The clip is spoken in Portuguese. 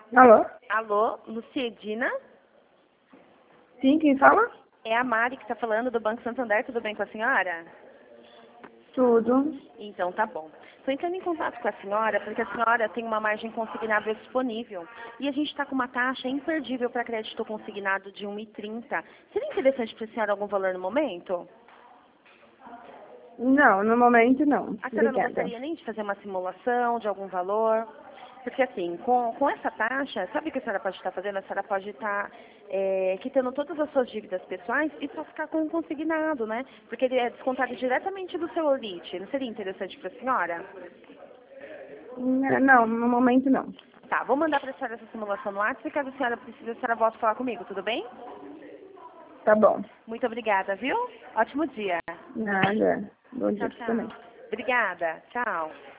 Alô? Alô, Luciedina? Sim, quem fala? É a Mari que está falando do Banco Santander, tudo bem com a senhora? Tudo. Então tá bom. Estou entrando em contato com a senhora porque a senhora tem uma margem consignável disponível e a gente está com uma taxa imperdível para crédito consignado de 1,30. Seria interessante para a senhora algum valor no momento? Não, no momento não. A senhora não Obrigada. gostaria nem de fazer uma simulação de algum valor? Porque assim, com essa taxa, sabe o que a senhora pode estar fazendo? A senhora pode estar quitando todas as suas dívidas pessoais e só ficar com um consignado, né? Porque ele é descontado diretamente do seu Olite. Não seria interessante para a senhora? Não, no momento não. Tá, vou mandar para a senhora essa simulação no WhatsApp e caso a senhora precise, a senhora volta a falar comigo, tudo bem? Tá bom. Muito obrigada, viu? Ótimo dia. Nada. Bom dia Tchau, pra você tchau. também. Obrigada. Tchau.